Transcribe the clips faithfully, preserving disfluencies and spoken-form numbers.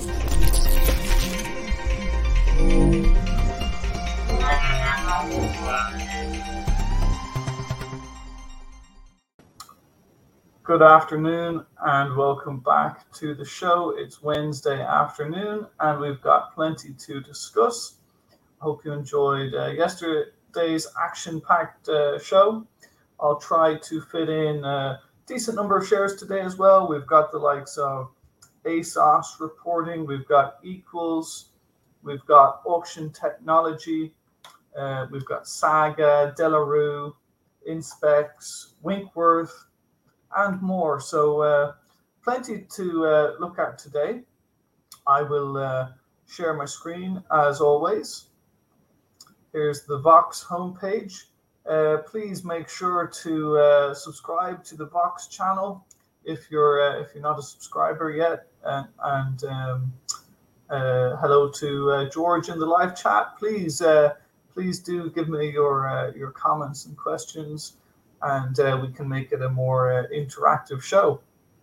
Good afternoon and welcome back to the show. It's Wednesday afternoon and we've got plenty to discuss. Hope you enjoyed uh, yesterday's action-packed uh, show. I'll try to fit in a decent number of shares today as well. We've got the likes of ASOS reporting, we've got Equals, we've got Auction Technology, uh, we've got Saga, De La Rue, Inspecs, Winkworth, and more. So uh, plenty to uh, look at today. I will uh, share my screen as always. Here's the Vox homepage. Uh, please make sure to uh, subscribe to the Vox channel if you're uh, if you're not a subscriber yet. And, and um, uh, hello to uh, George in the live chat. Please uh, please do give me your uh, your comments and questions, and uh, we can make it a more uh, interactive show.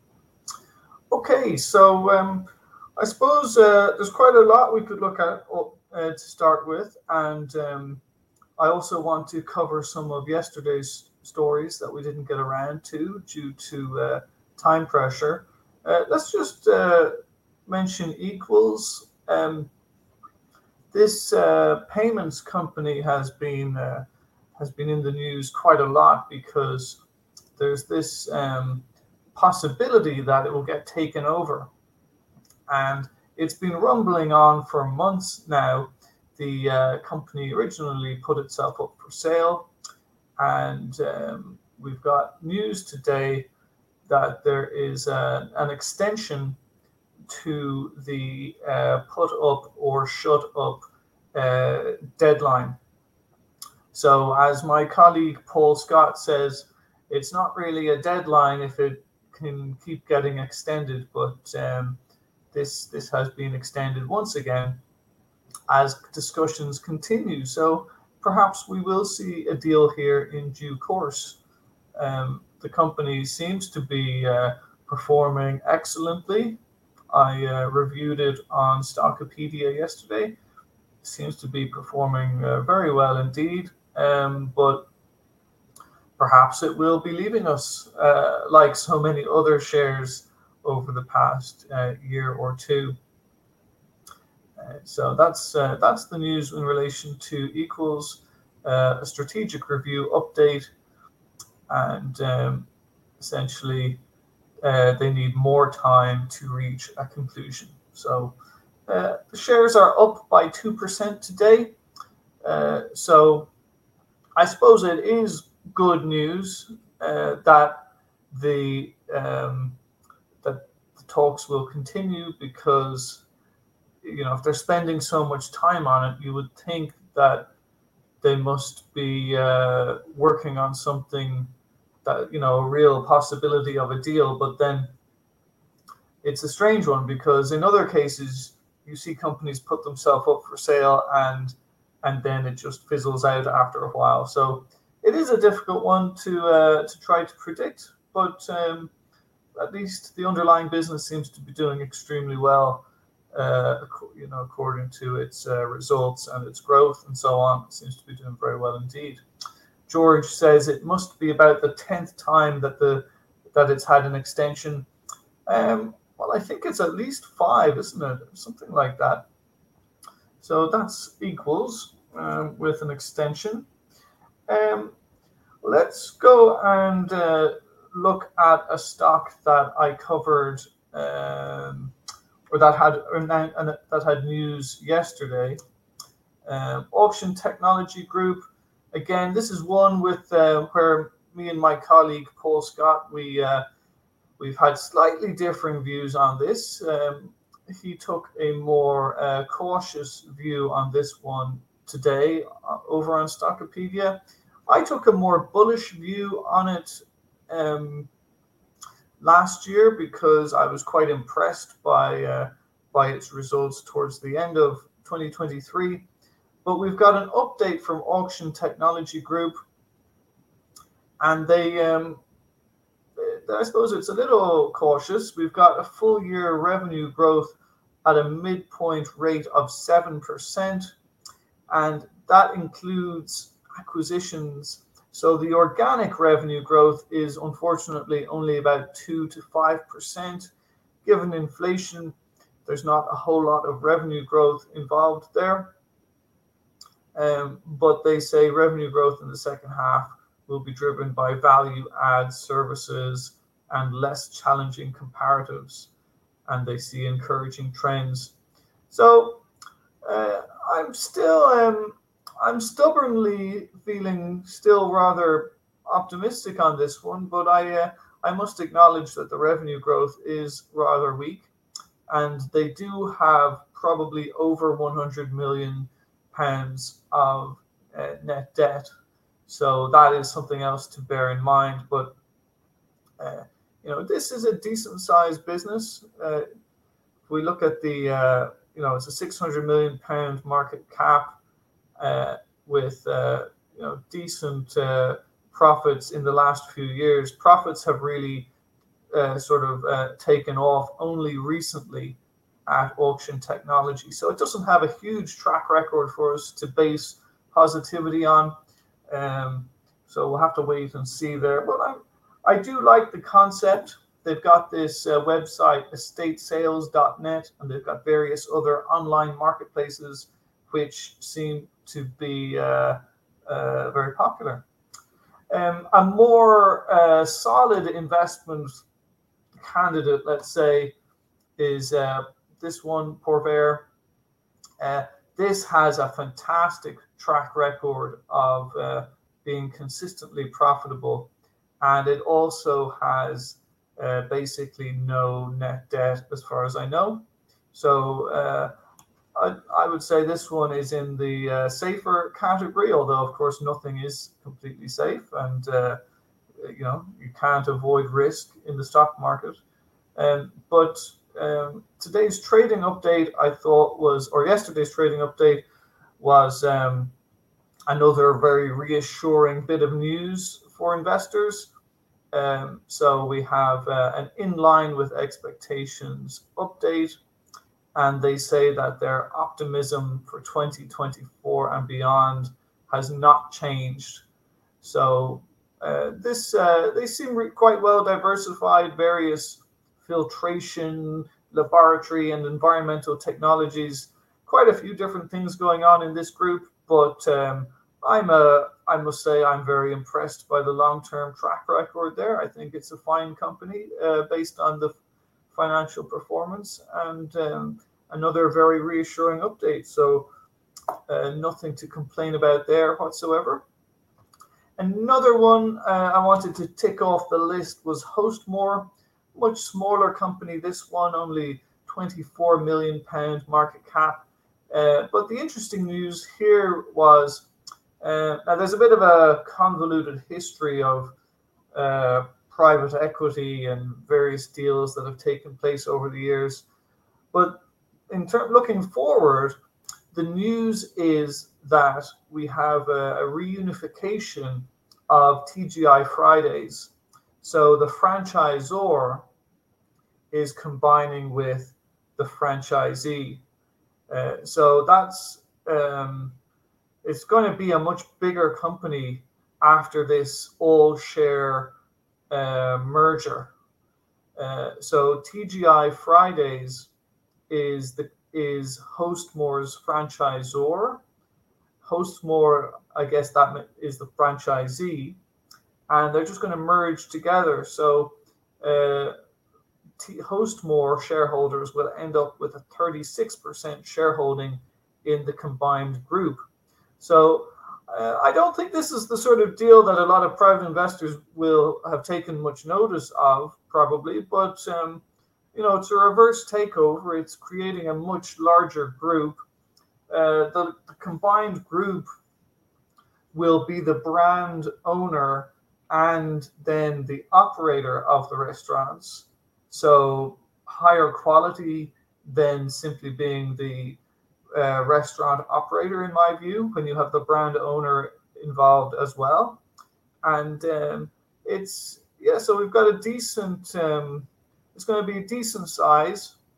Okay, so um, I suppose uh, there's quite a lot we could look at uh, to start with, and um, I also want to cover some of yesterday's stories that we didn't get around to due to uh, time pressure. Uh, let's just uh, mention Equals. Um, this uh, payments company has been uh, has been in the news quite a lot because there's this um, possibility that it will get taken over. And it's been rumbling on for months now. The uh, company originally put itself up for sale, and um, we've got news today that there is a, an extension to the uh, put up or shut up uh, deadline. So as my colleague Paul Scott says, it's not really a deadline if it can keep getting extended, but um, this this has been extended once again as discussions continue. So perhaps we will see a deal here in due course. Um, the company seems to be uh, performing excellently. I uh, reviewed it on Stockopedia yesterday. It seems to be performing uh, very well indeed. Um, but perhaps it will be leaving us uh, like so many other shares over the past uh, year or two. Uh, so that's uh, that's the news in relation to Equals, uh, a strategic review update, and um, essentially uh, they need more time to reach a conclusion. So uh, the shares are up by two percent today. Uh, so I suppose it is good news uh, that the um, that the talks will continue, because you know if they're spending so much time on it, you would think that they must be uh, working on something that you know a real possibility of a deal. But then it's a strange one, because in other cases you see companies put themselves up for sale and and then it just fizzles out after a while. So it is a difficult one to uh, to try to predict, but um, at least the underlying business seems to be doing extremely well, uh, you know, according to its uh, results and its growth and so on. It seems to be doing very well indeed. George says it must be about the tenth time that the that it's had an extension. Um, well, I think it's at least five, isn't it? Something like that. So that's Equals um, with an extension. Um, let's go and uh, look at a stock that I covered, um, or that had or that had news yesterday. Um, Auction Technology Group. Again, this is one with uh, where me and my colleague Paul Scott we uh, we've had slightly differing views on this. Um, he took a more uh, cautious view on this one today uh, over on Stockopedia. I took a more bullish view on it um, last year because I was quite impressed by uh, by its results towards the end of twenty twenty-three. But we've got an update from Auction Technology Group, and they, um, I suppose it's a little cautious. We've got a full year revenue growth at a midpoint rate of seven percent, and that includes acquisitions. So the organic revenue growth is unfortunately only about two to five percent. Given inflation, there's not a whole lot of revenue growth involved there. Um, but they say revenue growth in the second half will be driven by value add services and less challenging comparatives, and they see encouraging trends. So uh, I'm still um, I'm stubbornly feeling still rather optimistic on this one, but I uh, I must acknowledge that the revenue growth is rather weak, and they do have probably over one hundred million pounds of uh, net debt. So that is something else to bear in mind. But uh, you know, this is a decent sized business. Uh, if we look at the, uh, you know, it's a six hundred million pound market cap uh, with uh, you know decent uh, profits in the last few years. Profits have really uh, sort of uh, taken off only recently at Auction Technology. So it doesn't have a huge track record for us to base positivity on. Um, so we'll have to wait and see there. But I, I do like the concept. They've got this uh, website, estate sales dot net, and they've got various other online marketplaces which seem to be uh, uh, very popular. Um, a more uh, solid investment candidate, let's say, is uh, this one, Porvair. Uh, this has a fantastic track record of uh, being consistently profitable, and it also has uh, basically no net debt as far as I know. So uh, I, I would say this one is in the uh, safer category, although of course nothing is completely safe, and uh, you know you can't avoid risk in the stock market. Um, but um, today's trading update, I thought was, or yesterday's trading update was um, another very reassuring bit of news for investors. Um, so we have uh, an in line with expectations update, and they say that their optimism for twenty twenty-four and beyond has not changed. So uh, this uh, they seem re- quite well diversified, various filtration, laboratory, and environmental technologies. Quite a few different things going on in this group, but um, I'm a I must say I'm very impressed by the long-term track record there. I think it's a fine company uh, based on the financial performance, and um, another very reassuring update. So uh, nothing to complain about there whatsoever. Another one uh, I wanted to tick off the list was Hostmore, much smaller company. This one only twenty-four million pound market cap. Uh, but the interesting news here was uh, now there's a bit of a convoluted history of uh, private equity and various deals that have taken place over the years. But in ter- looking forward, the news is that we have a, a reunification of T G I Fridays. So the franchisor is combining with the franchisee. Uh, so that's um, it's going to be a much bigger company after this all share uh, merger. Uh, so T G I Fridays is the is Hostmore's franchisor. Hostmore, I guess that is the franchisee, and they're just going to merge together. So uh, T- Hostmore shareholders will end up with a thirty-six percent shareholding in the combined group. So uh, I don't think this is the sort of deal that a lot of private investors will have taken much notice of, probably, but um, you know, it's a reverse takeover. It's creating a much larger group. Uh, the, the combined group will be the brand owner and then the operator of the restaurants. So higher quality than simply being the uh, restaurant operator, in my view, when you have the brand owner involved as well. And um, it's, yeah, so we've got a decent, um, it's going to be a decent size.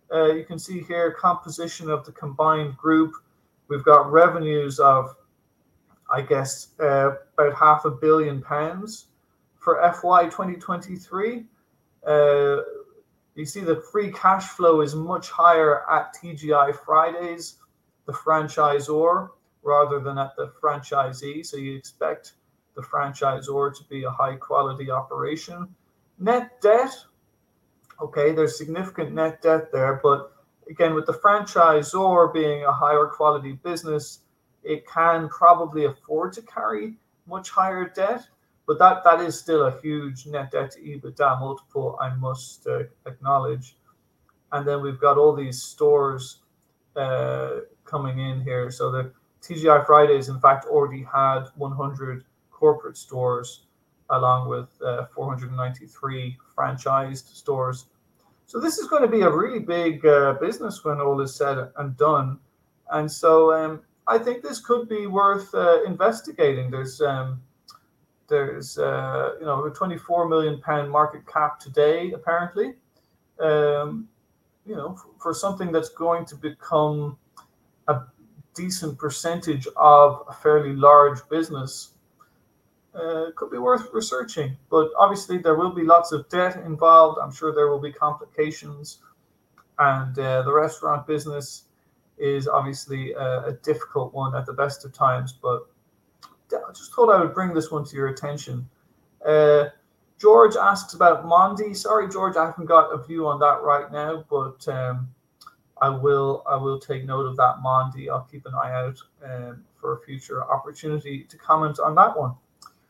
Uh, you can see here composition of the combined group. We've got revenues of, I guess, uh, about half a billion pounds for F Y twenty twenty-three. Uh, you see the free cash flow is much higher at T G I Fridays, the franchisor, rather than at the franchisee. So you expect the franchisor to be a high quality operation. Net debt, okay, there's significant net debt there, but again, with the franchisor being a higher quality business, it can probably afford to carry much higher debt, but that, that is still a huge net debt to EBITDA multiple, I must uh, acknowledge. And then we've got all these stores uh, coming in here. So the T G I Fridays, in fact, already had one hundred corporate stores along with uh, four hundred ninety-three franchised stores. So this is going to be a really big uh, business when all is said and done. And so um, I think this could be worth uh, investigating. There's, um, there's uh, you know, a twenty-four million pound market cap today, apparently. Um, you know, for, for something that's going to become a decent percentage of a fairly large business. Uh, could be worth researching, but obviously there will be lots of debt involved. I'm sure there will be complications, and uh, the restaurant business is obviously a, a difficult one at the best of times. But I just thought I would bring this one to your attention. Uh, George asks about Mondi. Sorry, George, I haven't got a view on that right now, but um, I will I will take note of that Mondi. I'll keep an eye out um, for a future opportunity to comment on that one.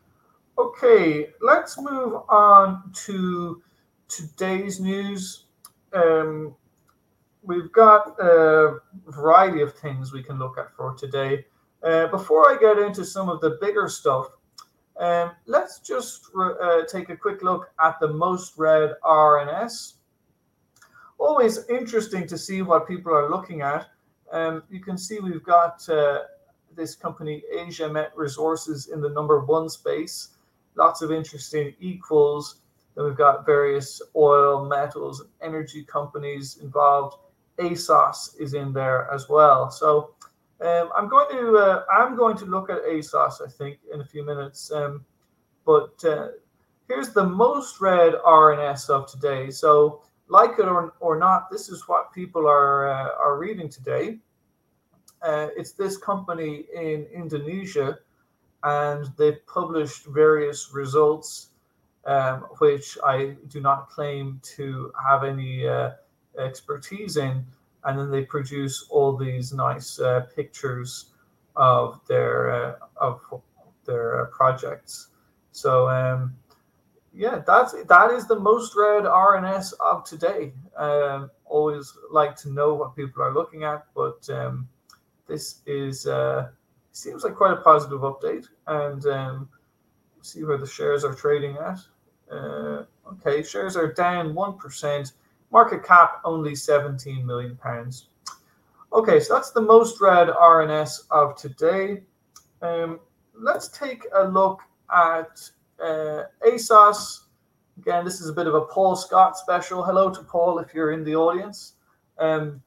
Okay, let's move on to today's news. Um, we've got a variety of things we can look at for today. Uh, before I get into some of the bigger stuff, um, let's just uh, take a quick look at the most read R N S. Always interesting to see what people are looking at. Um, you can see we've got uh, this company, Asia Met Resources, in the number one space. Lots of interesting equals. Then we've got various oil, metals, energy companies involved. ASOS is in there as well. So um, I'm going to uh, I'm going to look at ASOS, I think, in a few minutes. Um, but uh, here's the most read R N S of today. So like it or, or not, this is what people are uh, are reading today. Uh, it's this company in Indonesia, and they've published various results, um, which I do not claim to have any uh, expertise in. And then they produce all these nice uh, pictures of their uh, of their uh, projects. So um, yeah, that's that is the most read R N S of today. Um, always like to know what people are looking at, but um, this is. Uh, Seems like quite a positive update, and um, see where the shares are trading at. Uh, okay, shares are down one percent. Market cap only seventeen million pounds. Okay, so that's the most read R N S of today. Um, let's take a look at uh, ASOS. Again, this is a bit of a Paul Scott special. Hello to Paul if you're in the audience. Um,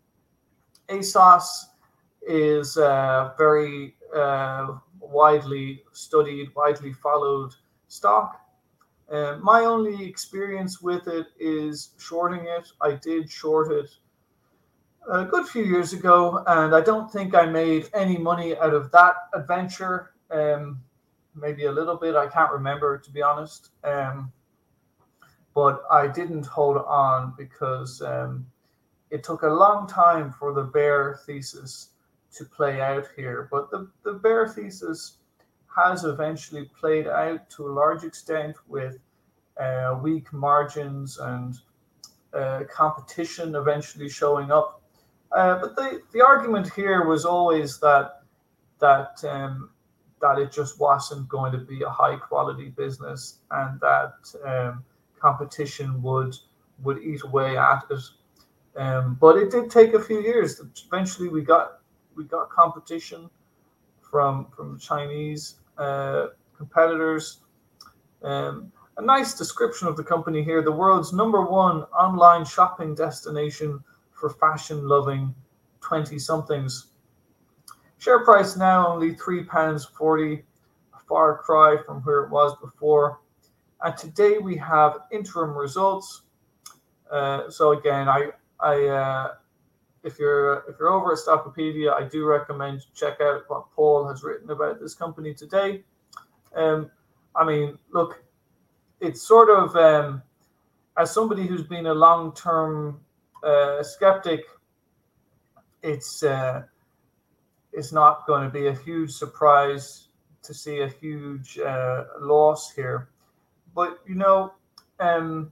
ASOS is uh, very uh, widely studied, widely followed stock. Uh, my only experience with it is shorting it. I did short it a good few years ago, and I don't think I made any money out of that adventure. Um, maybe a little bit, I can't remember, to be honest. Um, but I didn't hold on because um, it took a long time for the bear thesis to play out here, but the, the bear thesis has eventually played out to a large extent with uh, weak margins and uh, competition eventually showing up. Uh, but the, the argument here was always that that um, that it just wasn't going to be a high quality business, and that um, competition would would eat away at it. Um, but it did take a few years. Eventually, we got we got competition from from Chinese uh, competitors. Um, a nice description of the company here: the world's number one online shopping destination for fashion-loving twenty-somethings. Share price now only three pounds forty, a far cry from where it was before. And today we have interim results. Uh, so again, I, I, uh, if you're if you're over at Stockopedia, I do recommend you check out what Paul has written about this company today. Um, I mean, look, it's sort of um, as somebody who's been a long-term uh, skeptic, it's uh, it's not going to be a huge surprise to see a huge uh, loss here. But you know, um,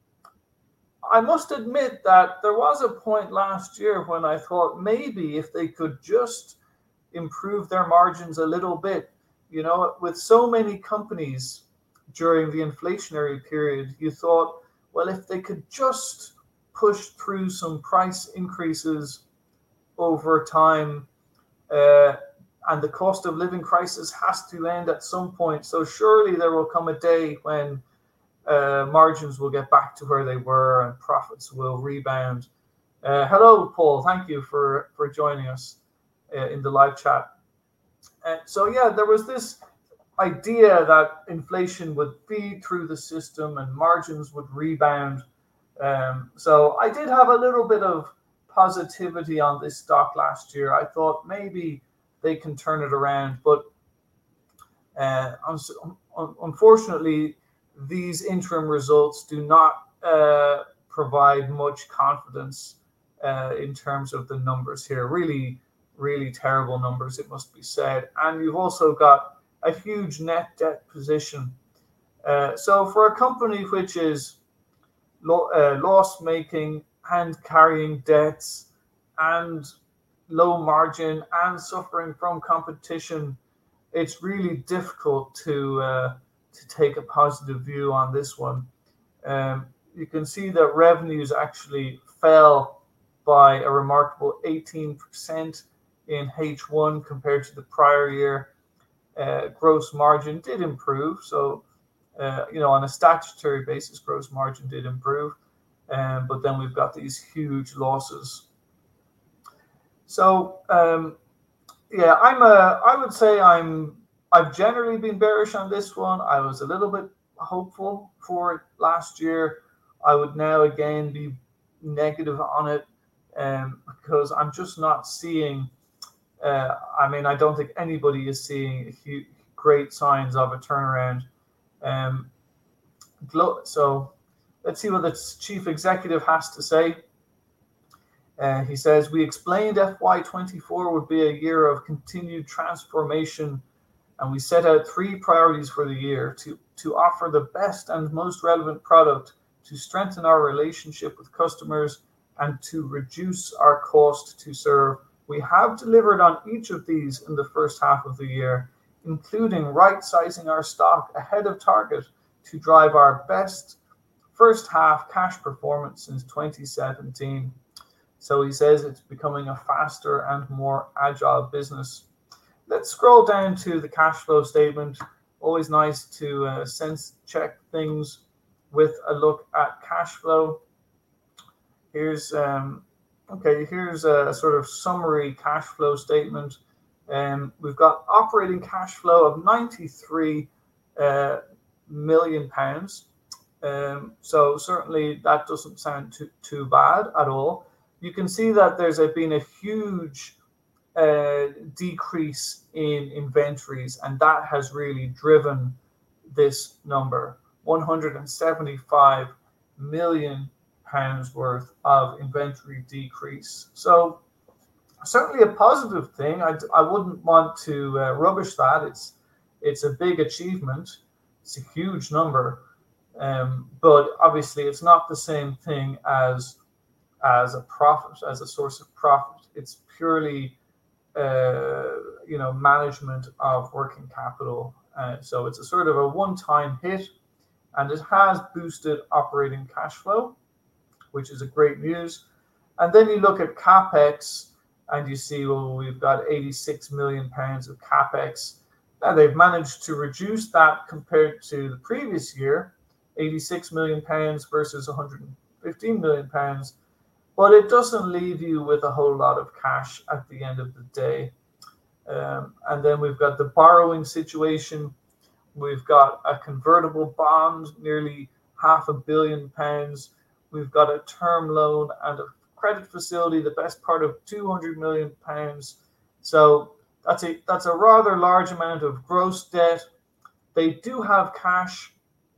I must admit that there was a point last year when I thought maybe if they could just improve their margins a little bit, you know, with so many companies during the inflationary period, you thought, well, if they could just push through some price increases over time, uh, and the cost of living crisis has to end at some point. So surely there will come a day when uh, margins will get back to where they were and profits will rebound. Uh, hello, Paul. Thank you for, for joining us uh, in the live chat. Uh, so yeah, there was this idea that inflation would feed through the system and margins would rebound. Um, so I did have a little bit of positivity on this stock last year. I thought maybe they can turn it around, but uh, unfortunately, these interim results do not uh, provide much confidence uh, in terms of the numbers here. Really, really terrible numbers, it must be said. And you've also got a huge net debt position. Uh, so for a company which is lo- uh, loss-making and carrying debts and low margin and suffering from competition, it's really difficult to uh, to take a positive view on this one. Um, you can see that revenues actually fell by a remarkable eighteen percent in H one compared to the prior year. Uh, gross margin did improve, so uh, you know, on a statutory basis, gross margin did improve, um, but then we've got these huge losses. So um, yeah, I'm a. I would say I'm. I've generally been bearish on this one. I was a little bit hopeful for it last year. I would now again be negative on it, um, because I'm just not seeing. Uh, I mean, I don't think anybody is seeing huge, great signs of a turnaround. Um, so let's see what the chief executive has to say. Uh, he says, we explained F Y twenty-four would be a year of continued transformation, and we set out three priorities for the year: to, to offer the best and most relevant product, to strengthen our relationship with customers, and to reduce our cost to serve. We have delivered on each of these in the first half of the year, including right-sizing our stock ahead of target to drive our best first half cash performance since twenty seventeen. So he says it's becoming a faster and more agile business. Let's scroll down to the cash flow statement. Always nice to uh, sense check things with a look at cash flow. Here's um, okay. Here's a sort of summary cash flow statement. Um, we've got operating cash flow of ninety-three uh, million pounds. Um, so certainly that doesn't sound too too bad at all. You can see that there's a, been a huge uh, decrease in inventories, and that has really driven this number. one hundred seventy-five million pounds worth of inventory decrease. So certainly a positive thing. I, I wouldn't want to uh, rubbish that. It's it's a big achievement. It's a huge number, um, but obviously it's not the same thing as as a profit, as a source of profit. It's purely, uh, you know, management of working capital. Uh, so it's a sort of a one-time hit, and it has boosted operating cash flow, which is a great news. And then you look at capex, and you see, well, we've got eighty-six million pounds of capex. Now they've managed to reduce that compared to the previous year, eighty-six million pounds versus one hundred fifteen million pounds. but it doesn't leave you with a whole lot of cash at the end of the day. Um, and then we've got the borrowing situation. We've got a convertible bond, nearly half a billion pounds. We've got a term loan and a credit facility, the best part of two hundred million pounds. So that's a that's a rather large amount of gross debt. They do have cash,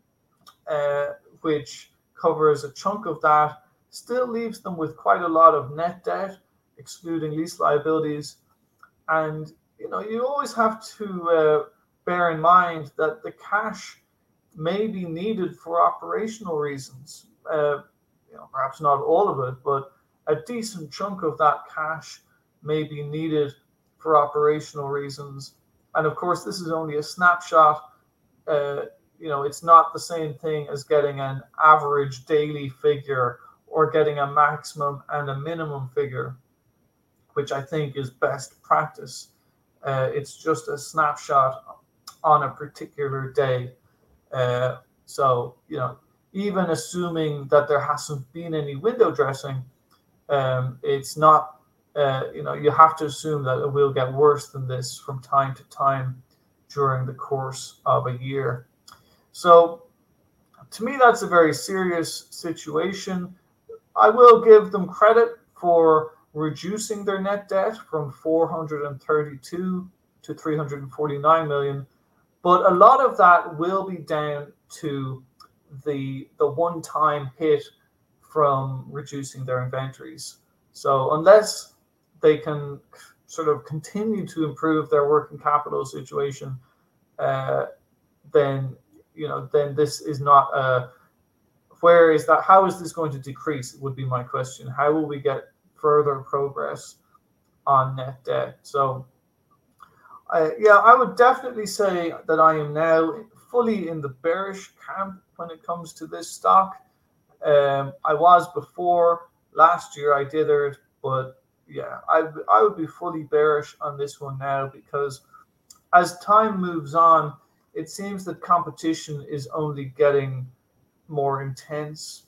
uh, which covers a chunk of that. Still leaves them with quite a lot of net debt, excluding lease liabilities. And you know, you always have to uh, bear in mind that the cash may be needed for operational reasons. Uh, you know, perhaps not all of it, but a decent chunk of that cash may be needed for operational reasons. And of course, this is only a snapshot. Uh, you know, it's not the same thing as getting an average daily figure or getting a maximum and a minimum figure, which I think is best practice. Uh, it's just a snapshot on a particular day. Uh, so, you know, even assuming that there hasn't been any window dressing, um, it's not, uh, you know, you have to assume that it will get worse than this from time to time during the course of a year. So, to me, that's a very serious situation. I will give them credit for reducing their net debt from four hundred thirty-two to three hundred forty-nine million, but a lot of that will be down to the the one-time hit from reducing their inventories. So unless they can sort of continue to improve their working capital situation, uh, then you know then this is not a where is that? How is this going to decrease? Would be my question. How will we get further progress on net debt? So, I, yeah, I would definitely say that I am now fully in the bearish camp when it comes to this stock. Um, I was before last year. I dithered, but yeah, I I would be fully bearish on this one now because as time moves on, it seems that competition is only getting more intense.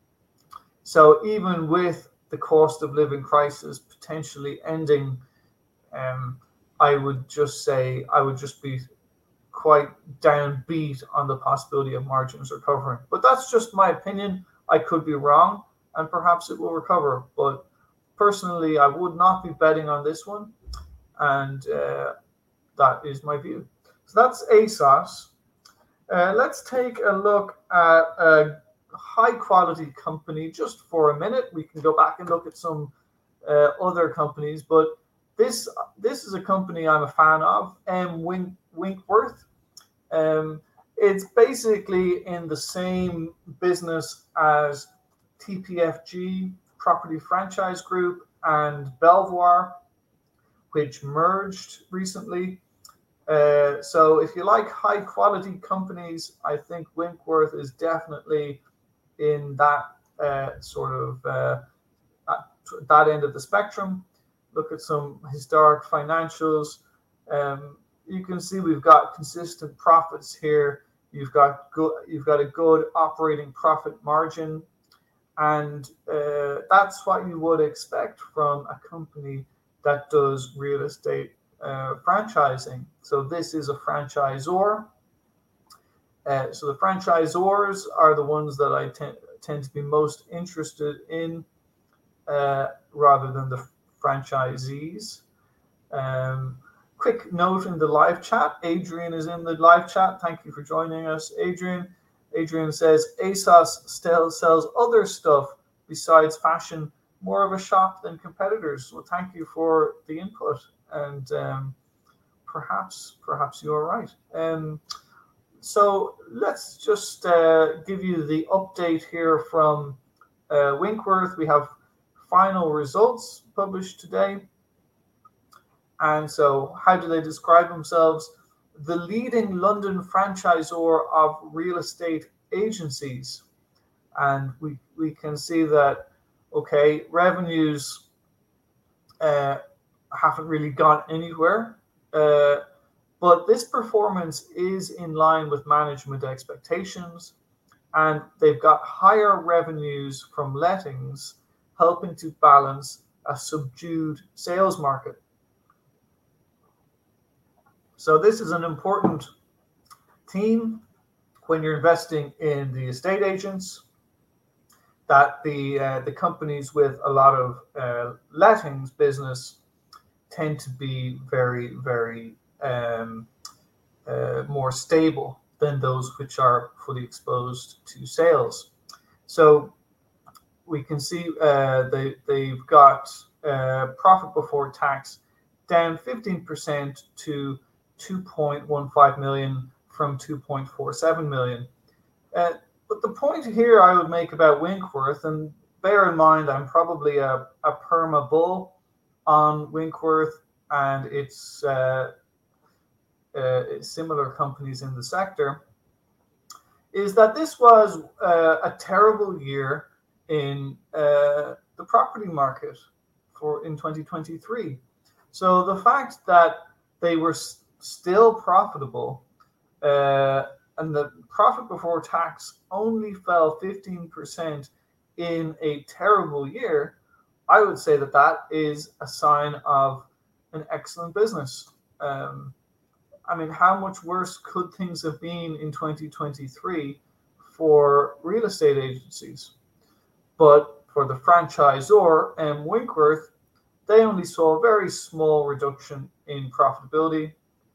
So even with the cost of living crisis potentially ending, um, I would just say I would just be quite downbeat on the possibility of margins recovering. But that's just my opinion. I could be wrong, and perhaps it will recover. But personally, I would not be betting on this one, and uh, that is my view. So that's ASOS. Uh, let's take a look at a high quality company just for a minute. We can go back and look at some uh, other companies, but this this is a company I'm a fan of, M. Wink, Winkworth. Um, it's basically in the same business as T P F G, Property Franchise Group, and Belvoir, which merged recently. Uh, so if you like high quality companies, I think Winkworth is definitely in that uh, sort of uh, at that end of the spectrum. Look at some historic financials. Um, you can see we've got consistent profits here. You've got good, you've got a good operating profit margin, and uh, that's what you would expect from a company that does real estate uh, franchising. So this is a franchisor. Uh, so the franchisors are the ones that I tend tend to be most interested in, uh, rather than the franchisees. Um, quick note in the live chat. Adrian is in the live chat. Thank you for joining us, Adrian. Adrian says ASOS still sells other stuff besides fashion, more of a shop than competitors. Well, thank you for the input, and um, perhaps perhaps you're right. Um, so let's just uh, give you the update here from uh, Winkworth. We have final results published today. And so how do they describe themselves? The leading London franchisor of real estate agencies. And we, we can see that, okay, revenues uh, haven't really gone anywhere. Uh, But this performance is in line with management expectations, and they've got higher revenues from lettings helping to balance a subdued sales market. So this is an important theme when you're investing in the estate agents, that the uh, the companies with a lot of uh, lettings business tend to be very, very um, uh, more stable than those which are fully exposed to sales. So we can see uh, they, they've got uh, profit before tax down fifteen percent to two point one five million from two point four seven million. Uh, but the point here I would make about Winkworth, and bear in mind I'm probably a, a perma bull on Winkworth and its uh, uh, similar companies in the sector, is that this was uh, a terrible year in uh, the property market for in twenty twenty-three. So the fact that they were s- still profitable uh, and the profit before tax only fell fifteen percent in a terrible year, I would say that that is a sign of an excellent business. Um, I mean, how much worse could things have been in twenty twenty-three for real estate agencies? But for the franchisor, M. Winkworth, they only saw a very small reduction in profitability.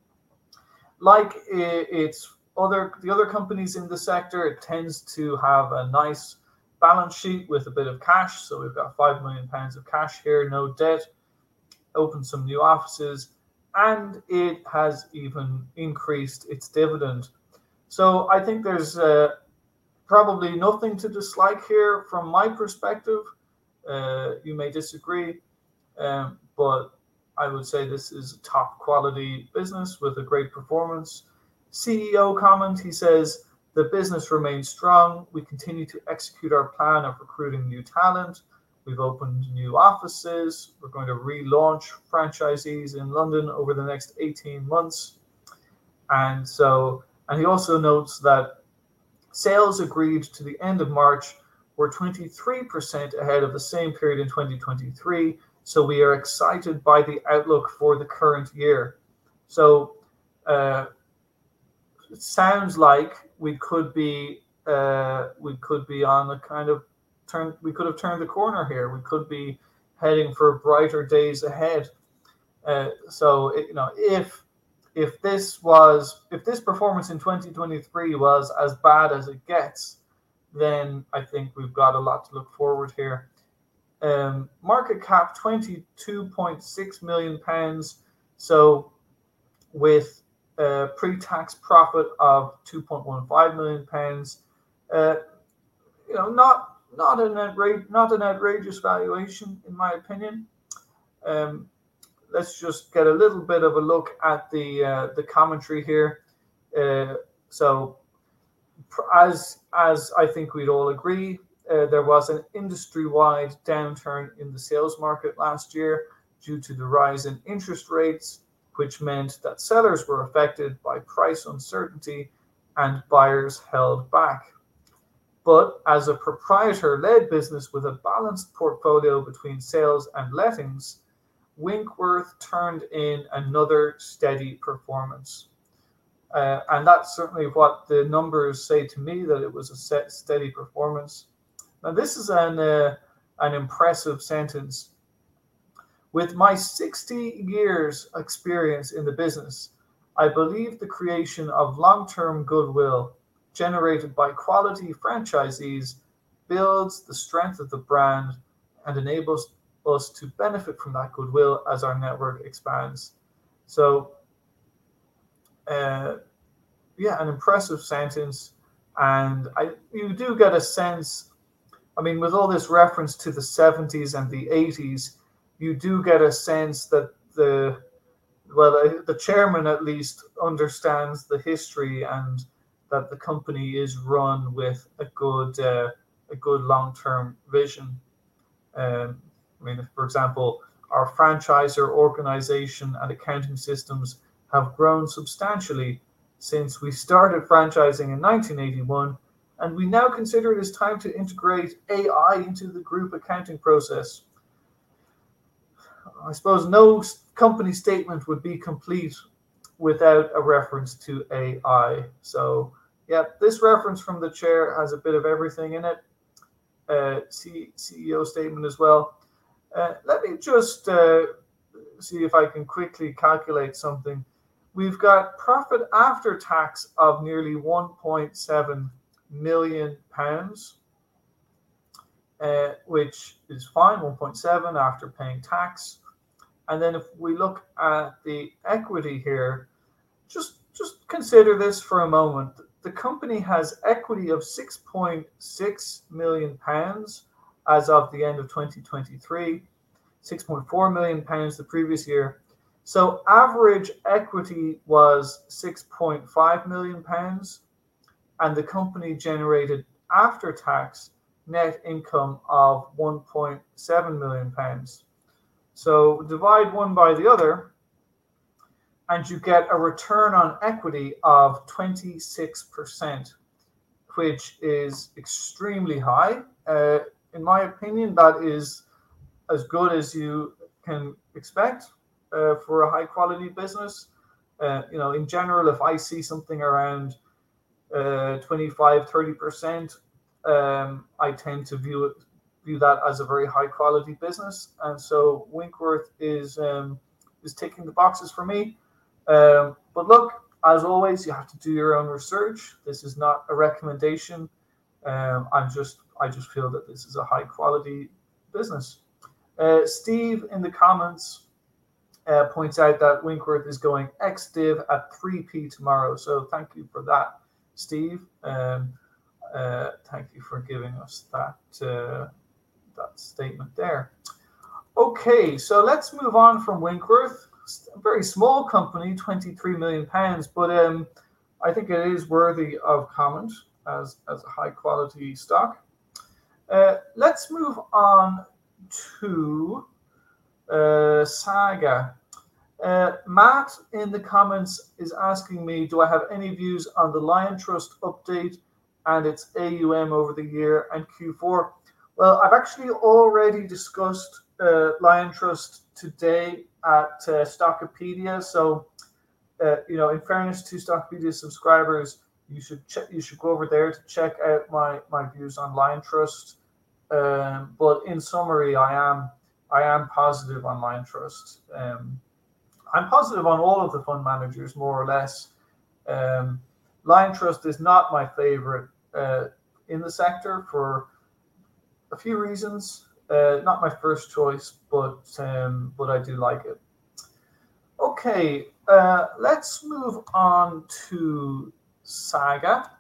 Like its other the other companies in the sector, it tends to have a nice balance sheet with a bit of cash. So we've got five million pounds of cash here, no debt, opened some new offices, and it has even increased its dividend. So I think there's uh, probably nothing to dislike here from my perspective. Uh, you may disagree, um, but I would say this is a top quality business with a great performance. C E O comment, he says, the business remains strong. We continue to execute our plan of recruiting new talent. We've opened new offices. We're going to relaunch franchisees in London over the next eighteen months. And so, and he also notes that sales agreed to the end of March were twenty-three percent ahead of the same period in twenty twenty-three. So we are excited by the outlook for the current year. So uh, it sounds like we could be uh, we could be on a kind of turn. We could have turned the corner here. We could be heading for brighter days ahead. Uh, so it, you know, if if this was if this performance in twenty twenty-three was as bad as it gets, then I think we've got a lot to look forward here. Um, market cap twenty-two point six million pounds. So with a pre-tax profit of two point one five million pounds, uh, you know, not not an outrage, not an outrageous valuation in my opinion. Um, let's just get a little bit of a look at the uh, the commentary here. Uh, so, as as I think we'd all agree, uh, there was an industry-wide downturn in the sales market last year due to the rise in interest rates, which meant that sellers were affected by price uncertainty and buyers held back. But as a proprietor-led business with a balanced portfolio between sales and lettings, Winkworth turned in another steady performance. Uh, and that's certainly what the numbers say to me, that it was a set, steady performance. Now, this is an, uh, an impressive sentence. With my sixty years experience in the business, I believe the creation of long-term goodwill generated by quality franchisees builds the strength of the brand and enables us to benefit from that goodwill as our network expands. So, uh, yeah, an impressive sentence. And I, you do get a sense, I mean, with all this reference to the seventies and the eighties, you do get a sense that the, well, uh, the chairman at least understands the history and that the company is run with a good, uh, a good long-term vision. Um, I mean, for example, our franchisor organization and accounting systems have grown substantially since we started franchising in nineteen eighty-one, and we now consider it is time to integrate A I into the group accounting process. I suppose no company statement would be complete without a reference to A I. So, yeah, this reference from the chair has a bit of everything in it. Uh, C- CEO statement as well. Uh, let me just uh, see if I can quickly calculate something. We've got profit after tax of nearly one point seven million pounds, uh, which is fine, one point seven after paying tax. And then if we look at the equity here, just just consider this for a moment. The company has equity of six point six million pounds as of the end of twenty twenty-three, six point four million pounds the previous year. So average equity was six point five million pounds, and the company generated after tax net income of one point seven million pounds. So divide one by the other, and you get a return on equity of twenty-six percent, which is extremely high. Uh, in my opinion, that is as good as you can expect uh, for a high quality business. Uh, you know, in general, if I see something around uh, twenty-five, thirty percent, um, I tend to view it view that as a very high quality business. And so Winkworth is um, is ticking the boxes for me. Um, but look, as always, you have to do your own research. This is not a recommendation. Um, I'm just, I just feel that this is a high quality business. Uh, Steve in the comments uh, points out that Winkworth is going ex-div at three p tomorrow. So thank you for that, Steve. Um, uh, thank you for giving us that uh, that statement there. Okay, so let's move on from Winkworth. A very small company, twenty-three million pounds, but um, I think it is worthy of comment as, as a high quality stock. Uh, let's move on to uh, Saga. Uh, Matt in the comments is asking me, do I have any views on the Liontrust update and its A U M over the year and Q four? Well, I've actually already discussed uh, Liontrust today at uh, Stockopedia. So, uh, you know, in fairness to Stockopedia subscribers, you should check. You should go over there to check out my my views on Liontrust. Um, but in summary, I am I am positive on Liontrust. Um, I'm positive on all of the fund managers, more or less. Um, Liontrust is not my favorite uh, in the sector for a few reasons. Uh, not my first choice, but um, but I do like it. Okay, uh, let's move on to Saga.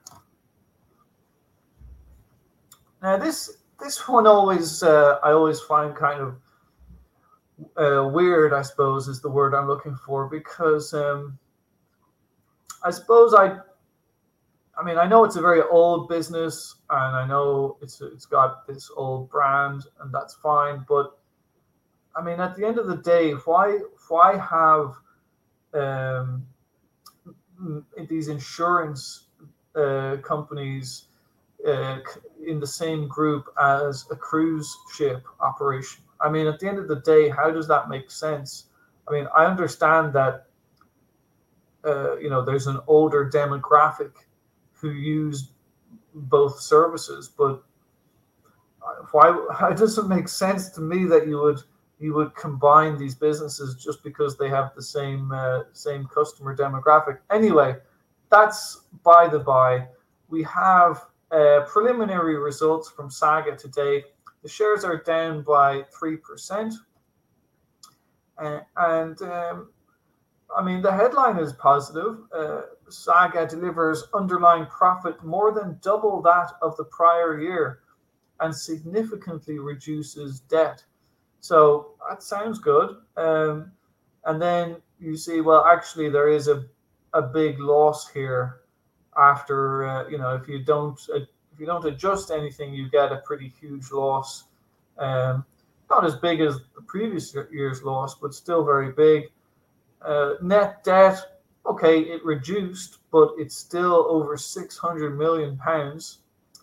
Now this this one always uh, I always find kind of uh, weird. I suppose is the word I'm looking for, because um, I suppose I. I mean, I know it's a very old business, and I know it's it's got this old brand, and that's fine. But I mean, at the end of the day, why why have um, these insurance uh, companies uh, in the same group as a cruise ship operation? I mean, at the end of the day, how does that make sense? I mean, I understand that uh, you know there's an older demographic who use both services, but why it doesn't make sense to me that you would you would combine these businesses just because they have the same uh, same customer demographic. Anyway, that's by the by. We have uh, preliminary results from Saga today. The shares are down by three percent, uh, and um, I mean, the headline is positive. Uh, Saga delivers underlying profit more than double that of the prior year and significantly reduces debt. So that sounds good. Um, and then you see, well, actually, there is a, a big loss here. After uh, you know, if you don't uh, if you don't adjust anything, you get a pretty huge loss. Um, not as big as the previous year's loss, but still very big. Uh, net debt, okay, it reduced, but it's still over six hundred million pounds.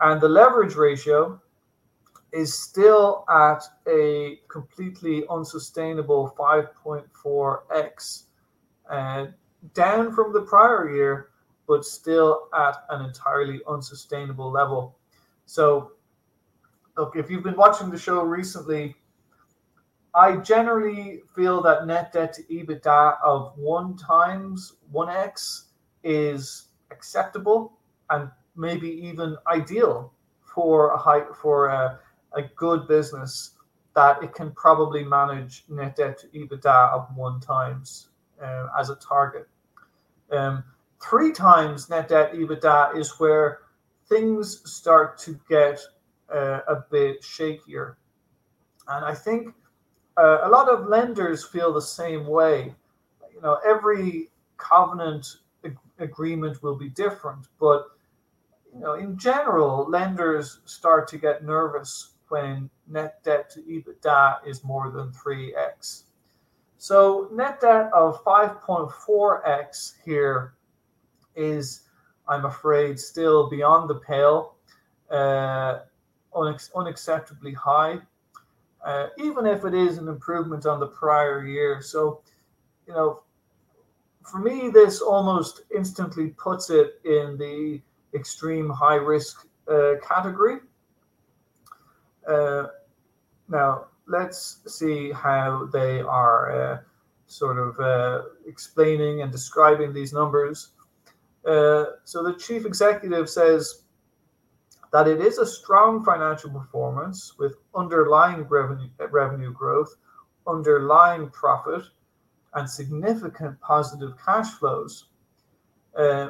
And the leverage ratio is still at a completely unsustainable five point four x, uh, down from the prior year, but still at an entirely unsustainable level. So, look, if you've been watching the show recently, I generally feel that net debt to EBITDA of one times one x is acceptable and maybe even ideal for a high for a, a good business, that it can probably manage net debt to EBITDA of one times uh, as a target. Um, three times net debt EBITDA is where things start to get uh, a bit shakier, and I think uh, a lot of lenders feel the same way. You know, every covenant ag- agreement will be different, but you know, in general, lenders start to get nervous when net debt to EBITDA is more than three x. So net debt of five point four x here is, I'm afraid, still beyond the pale, uh, unex- unacceptably high, uh, even if it is an improvement on the prior year. So, you know, for me, this almost instantly puts it in the extreme high risk uh, category. Uh, Now, let's see how they are uh, sort of uh, explaining and describing these numbers. Uh, so the chief executive says that it is a strong financial performance with underlying revenue, revenue growth, underlying profit, and significant positive cash flows. Uh,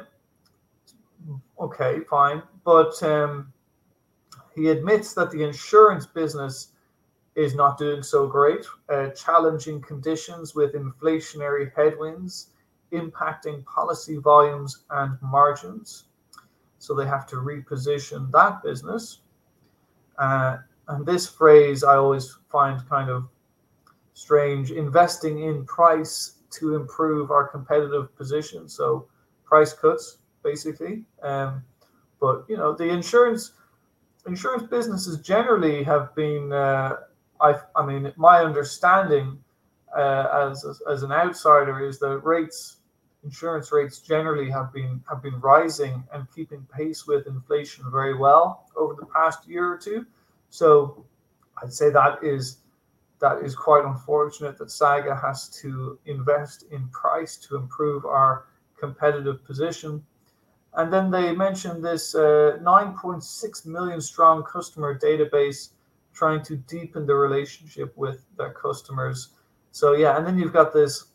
okay, fine. But um, he admits that the insurance business is not doing so great. Uh, challenging conditions with inflationary headwinds impacting policy volumes and margins. So they have to reposition that business. Uh, and this phrase I always find kind of strange: investing in price to improve our competitive position. So price cuts, basically. Um, but you know, the insurance insurance businesses generally have been. Uh, I, I mean, my understanding uh, as, as as an outsider is that rates, insurance rates generally have been have been rising and keeping pace with inflation very well over the past year or two. So I'd say that is that is quite unfortunate that Saga has to invest in price to improve our competitive position. And then they mentioned this uh, nine point six million strong customer database, trying to deepen the relationship with their customers. So yeah, and then you've got this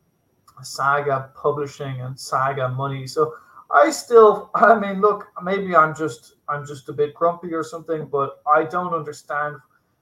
Saga Publishing and Saga Money. So I still, I mean, look, maybe I'm just I'm just a bit grumpy or something, but I don't understand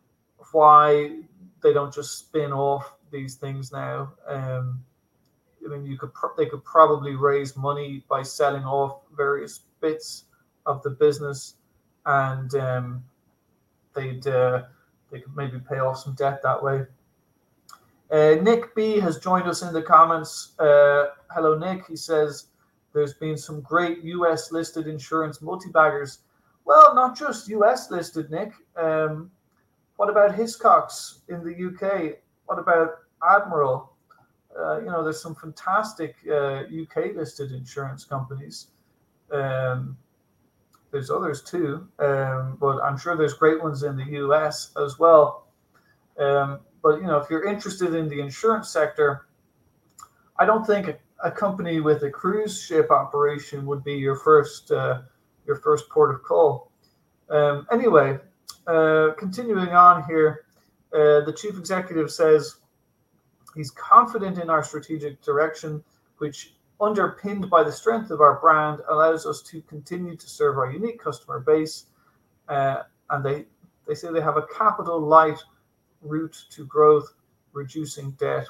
why they don't just spin off these things now. Um, I mean, you could pro- they could probably raise money by selling off various bits of the business, and um, they'd uh, they could maybe pay off some debt that way. Uh, Nick B has joined us in the comments. Uh, hello, Nick. He says there's been some great U S listed insurance multi-baggers. Well, not just U S listed, Nick. Um, what about Hiscox in the U K? What about Admiral? Uh, you know, there's some fantastic uh, U K listed insurance companies. Um, there's others too, um, but I'm sure there's great ones in the U S as well. Um, but you know, if you're interested in the insurance sector, I don't think a, a company with a cruise ship operation would be your first uh, your first port of call. Um, anyway, uh, continuing on here, uh, the chief executive says he's confident in our strategic direction, which, underpinned by the strength of our brand, allows us to continue to serve our unique customer base. Uh, and they, they say they have a capital light route to growth, reducing debt.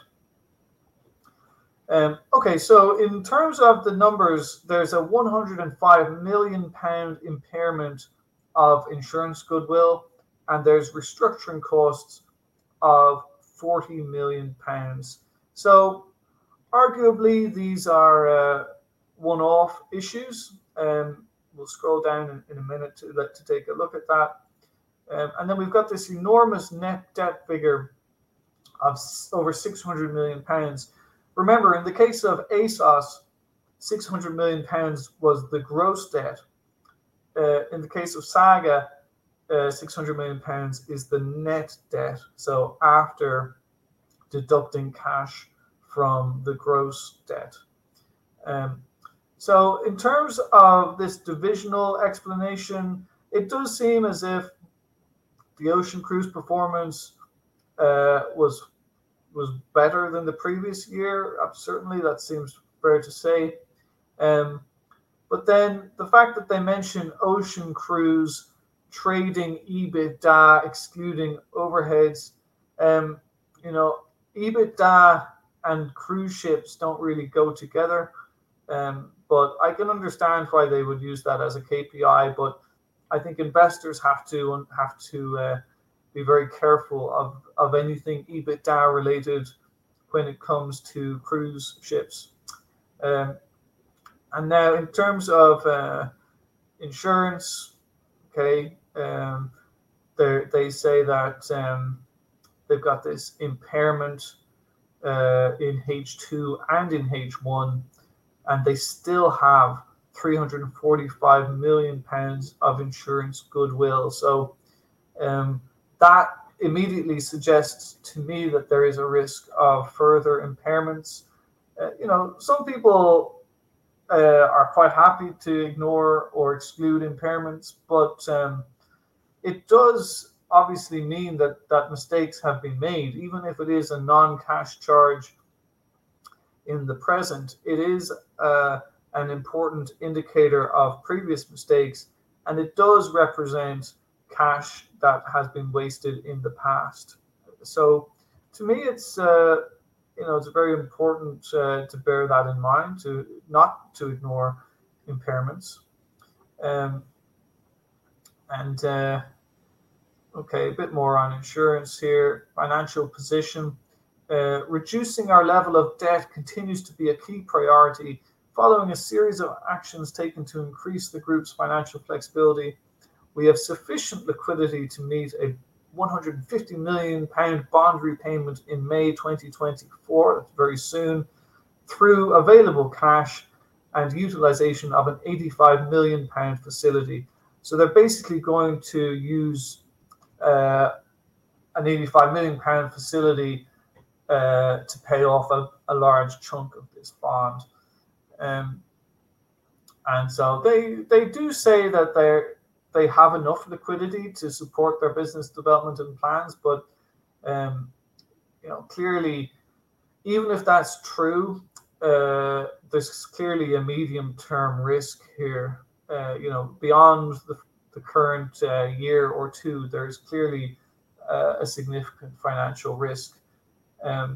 Um, okay, so in terms of the numbers, there's a one hundred five million pound impairment of insurance goodwill, and there's restructuring costs of forty million pounds. So arguably, these are uh, one-off issues. Um, we'll scroll down in, in a minute to let to take a look at that. Um, and then we've got this enormous net debt figure of over six hundred million pounds. Remember, in the case of ASOS, six hundred million pounds was the gross debt. Uh, in the case of Saga, uh, six hundred million pounds is the net debt. So after deducting cash from the gross debt. Um, so in terms of this divisional explanation, it does seem as if the Ocean Cruise performance uh, was was better than the previous year. Uh, certainly, that seems fair to say. Um, but then the fact that they mention Ocean Cruise trading EBITDA excluding overheads, um, you know, EBITDA and cruise ships don't really go together. Um, but I can understand why they would use that as a K P I. But I think investors have to have to uh, be very careful of, of anything EBITDA related when it comes to cruise ships. Um, and now, in terms of uh, insurance, okay, um, they say that um, they've got this impairment uh, in H two and in H one, and they still have three hundred forty-five million pounds of insurance goodwill. So um, that immediately suggests to me that there is a risk of further impairments. Uh, you know, some people uh, are quite happy to ignore or exclude impairments, but um, it does obviously mean that, that mistakes have been made, even if it is a non-cash charge in the present. It is uh, an important indicator of previous mistakes, and it does represent cash that has been wasted in the past. So to me, it's uh, you know, it's very important uh, to bear that in mind, to not to ignore impairments. Um, and uh, okay, a bit more on insurance here. Financial position. Uh, reducing our level of debt continues to be a key priority. Following a series of actions taken to increase the group's financial flexibility, we have sufficient liquidity to meet a one hundred fifty million pounds bond repayment in May twenty twenty-four, that's very soon, through available cash and utilization of an eighty-five million pounds facility. So they're basically going to use uh, an eighty-five million pounds facility uh, to pay off a, a large chunk of this bond. Um, and so they they do say that they're they have enough liquidity to support their business development and plans, but um, you know, clearly, even if that's true, uh, there's clearly a medium-term risk here. Uh, you know, beyond the, the current uh, year or two, there's clearly uh, a significant financial risk, um,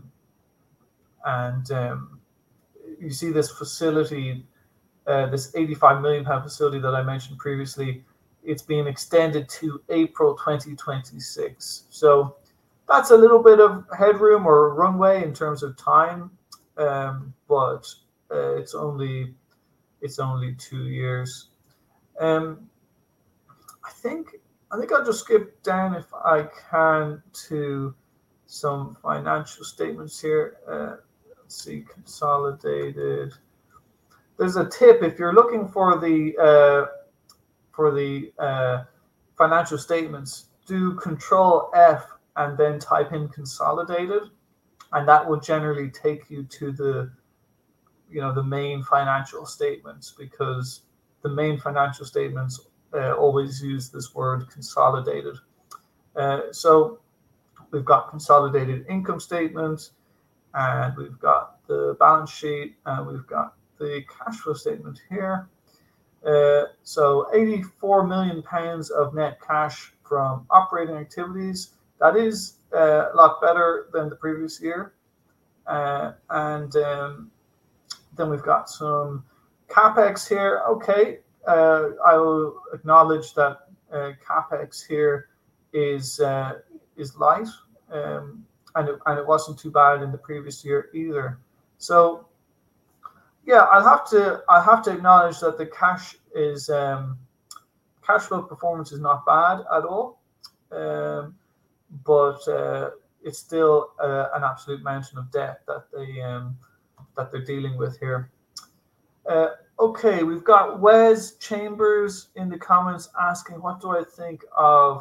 and um, you see this facility, uh, this eighty-five million pound facility that I mentioned previously. It's being extended to April twenty twenty-six. So that's a little bit of headroom or runway in terms of time, um, but uh, it's only it's only two years. Um, I think I think I'll just skip down if I can to some financial statements here. Uh, let's see, consolidated. There's a tip if you're looking for the uh, for the uh, financial statements, do Control F and then type in consolidated, and that will generally take you to the, you know, the main financial statements, because the main financial statements uh, always use this word consolidated. Uh, so we've got consolidated income statement, and we've got the balance sheet, and we've got the cash flow statement here. Uh, so eighty-four million pounds of net cash from operating activities. That is uh, a lot better than the previous year. Uh, and um, then we've got some capex here. Okay, uh, I will acknowledge that uh, capex here is uh, is light, um, and it, and it wasn't too bad in the previous year either. So yeah, I'll have to I'll have to acknowledge that the cash is um, cash flow performance is not bad at all, um, but uh, it's still uh, an absolute mountain of debt that they um, that they're dealing with here. Uh, okay, we've got Wes Chambers in the comments asking, what do I think of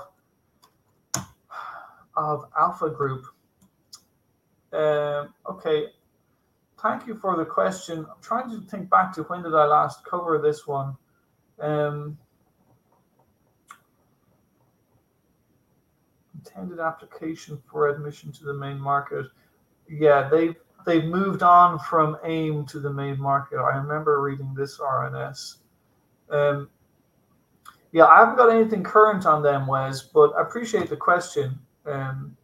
of Alpha Group? Um, okay, thank you for the question. I'm trying to think back to when did I last cover this one. Um, intended application for admission to the main market. Yeah, they've they've moved on from AIM to the main market. I remember reading this R N S. Um, yeah, I haven't got anything current on them, Wes, but I appreciate the question. Um,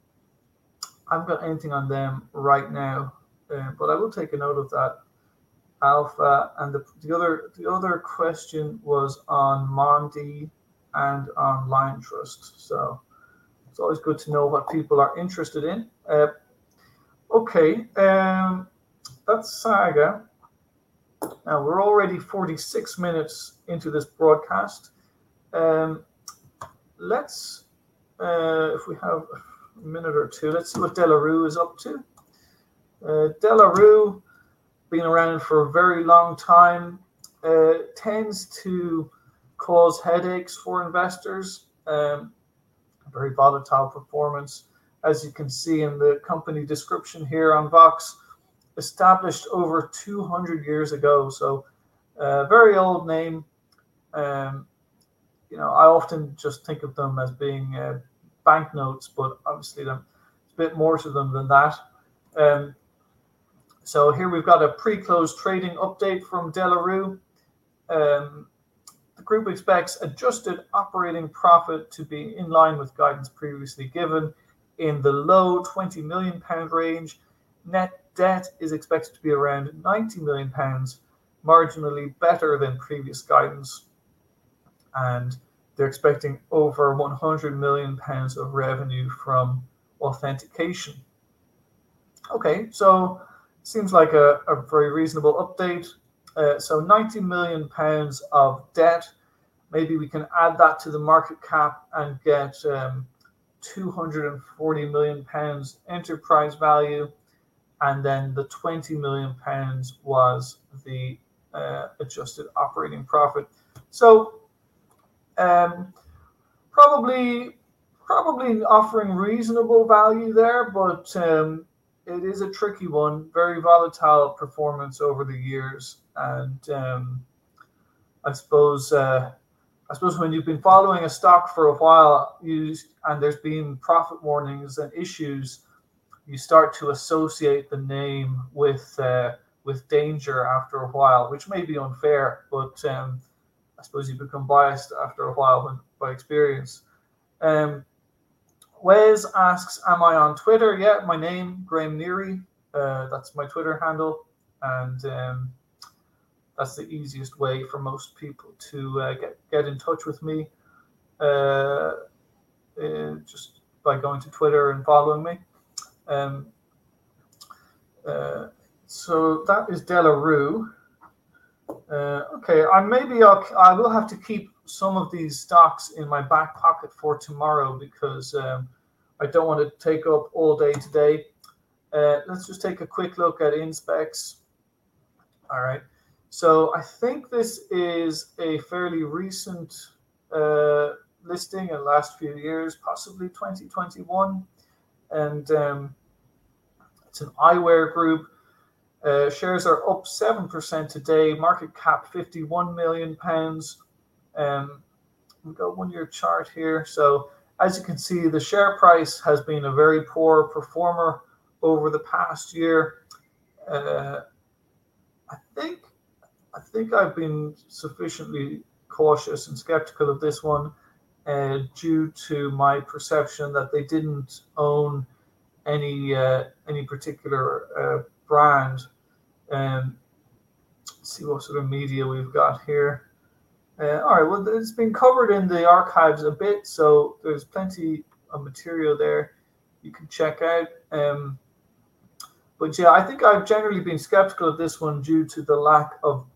I haven't got anything on them right now, uh, but I will take a note of that. Alpha, and the, the other the other question was on Mondi and on Liontrust. So it's always good to know what people are interested in. Uh, okay, um, that's Saga. Now we're already forty-six minutes into this broadcast. Um, let's, uh, if we have a minute or two, let's see what De La Rue is up to. Uh, De La Rue, been around for a very long time, uh, tends to cause headaches for investors. Um, very volatile performance, as you can see in the company description here on Vox. Established over two hundred years ago, so a uh, very old name. Um, you know, I often just think of them as being uh, banknotes, but obviously there's a bit more to them than that. Um, so here we've got a pre-close trading update from De La Rue. Um, the group expects adjusted operating profit to be in line with guidance previously given in the low twenty million pound range. Net debt is expected to be around ninety million pounds, marginally better than previous guidance. And they're expecting over one hundred million pounds of revenue from authentication. Okay, so seems like a, a very reasonable update. Uh, so ninety million pounds of debt. Maybe we can add that to the market cap and get um, two hundred forty million pounds enterprise value. And then the twenty million pounds was the uh, adjusted operating profit. So um, probably probably offering reasonable value there, but um, it is a tricky one. Very volatile performance over the years, and um, I suppose uh, I suppose when you've been following a stock for a while, you and there's been profit warnings and issues, you start to associate the name with uh, with danger after a while, which may be unfair, but um, I suppose you become biased after a while when, by experience. Um, Wes asks, am I on Twitter? Yeah, my name, Graham Neary. Uh, that's my Twitter handle. And um, that's the easiest way for most people to uh, get, get in touch with me. Uh, uh, just by going to Twitter and following me. Um, uh, so that is De La Rue. Uh, okay, I maybe I'll, I will have to keep some of these stocks in my back pocket for tomorrow because um, I don't want to take up all day today. Uh, let's just take a quick look at Inspecs. All right, so I think this is a fairly recent uh, listing in the last few years, possibly twenty twenty-one, and um, it's an eyewear group. Uh, shares are up seven percent today. Market cap fifty-one million pounds. Um, we've got one year chart here. So as you can see, the share price has been a very poor performer over the past year. Uh, I think I think I've been sufficiently cautious and skeptical of this one uh, due to my perception that they didn't own any uh, any particular uh, brand. Um, let's see what sort of media we've got here. Uh, all right, well, it's been covered in the archives a bit, so there's plenty of material there you can check out. Um, but yeah, I think I've generally been skeptical of this one due to the lack of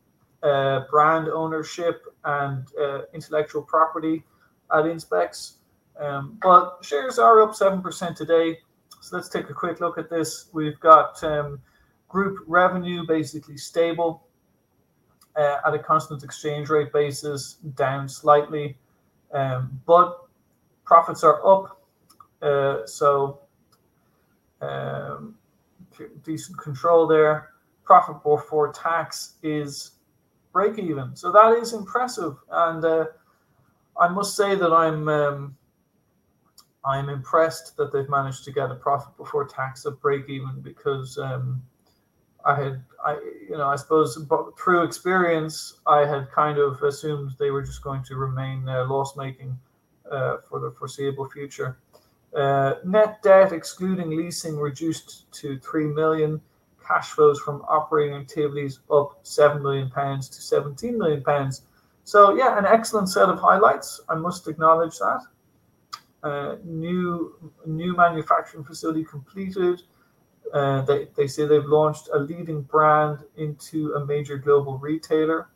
uh, brand ownership and uh, intellectual property at Inspecs. Um, but shares are up seven percent today. So let's take a quick look at this. We've got um, group revenue basically stable uh, at a constant exchange rate basis, down slightly. Um, but profits are up. Uh, so um, decent control there. Profit before tax is break even. So that is impressive. And uh, I must say that I'm um, I'm impressed that they've managed to get a profit before tax of break even, because um, I had, I you know, I suppose through experience, I had kind of assumed they were just going to remain uh, loss making uh, for the foreseeable future. Uh, net debt excluding leasing reduced to three million. Cash flows from operating activities up seven million pounds to seventeen million pounds. So yeah, an excellent set of highlights. I must acknowledge that. Uh, new new manufacturing facility completed. Uh, they, they say they've launched a leading brand into a major global retailer.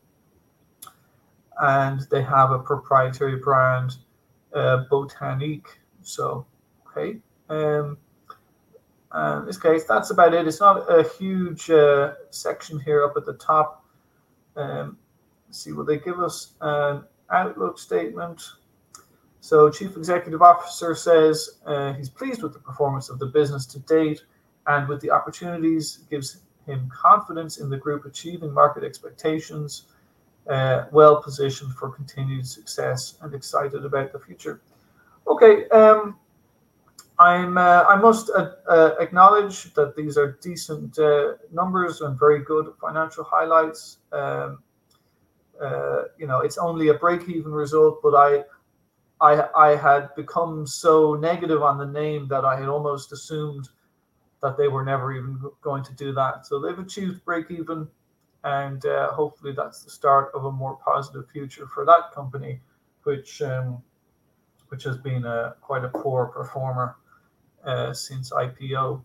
And they have a proprietary brand, uh, Botanique. So, okay. Um, in this case, that's about it. It's not a huge uh, section here up at the top. Um, let's see, will they give us an outlook statement? So Chief Executive Officer says uh, he's pleased with the performance of the business to date, and with the opportunities gives him confidence in the group achieving market expectations, uh, well positioned for continued success and excited about the future. Okay, um, I'm, uh, I must uh, uh, acknowledge that these are decent uh, numbers and very good financial highlights. Um, uh, you know, it's only a break-even result, but I I, I had become so negative on the name that I had almost assumed that they were never even going to do that. So they've achieved break even, and uh, hopefully that's the start of a more positive future for that company, which um, which has been a, quite a poor performer uh, since I P O.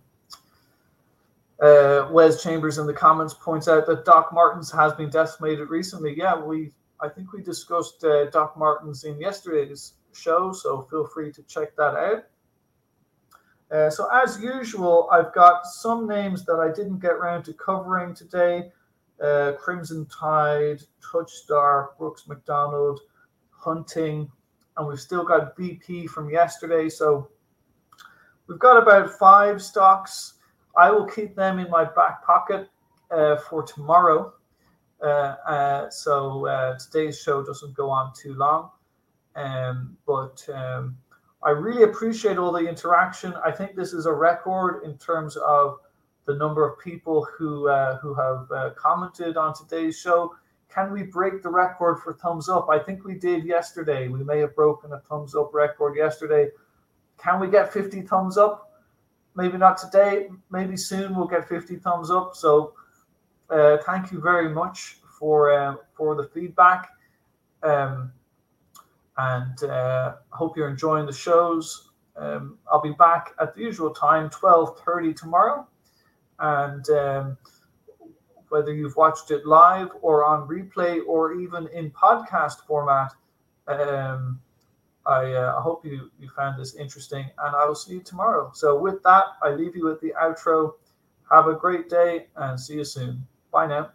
Uh, Wes Chambers in the comments points out that Doc Martens has been decimated recently. Yeah, we I think we discussed uh, Doc Martens in yesterday's show, so feel free to check that out. Uh, so as usual, I've got some names that I didn't get around to covering today. Uh, Crimson Tide, Touchstar, Brooks McDonald, Hunting, and we've still got B P from yesterday. So we've got about five stocks. I will keep them in my back pocket uh, for tomorrow. Uh, uh, so uh, today's show doesn't go on too long. Um, but um, I really appreciate all the interaction. I think this is a record in terms of the number of people who uh, who have uh, commented on today's show. Can we break the record for thumbs up? I think we did yesterday. We may have broken a thumbs up record yesterday. Can we get fifty thumbs up? Maybe not today. Maybe soon we'll get fifty thumbs up. So uh, thank you very much for uh, for the feedback. Um, And uh, I hope you're enjoying the shows. Um, I'll be back at the usual time, twelve thirty tomorrow. And um, whether you've watched it live or on replay or even in podcast format, um, I uh, hope you, you found this interesting. And I will see you tomorrow. So with that, I leave you with the outro. Have a great day and see you soon. Bye now.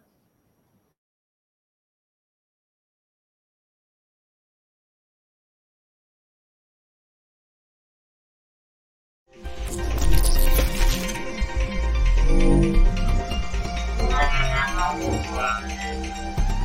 Wow.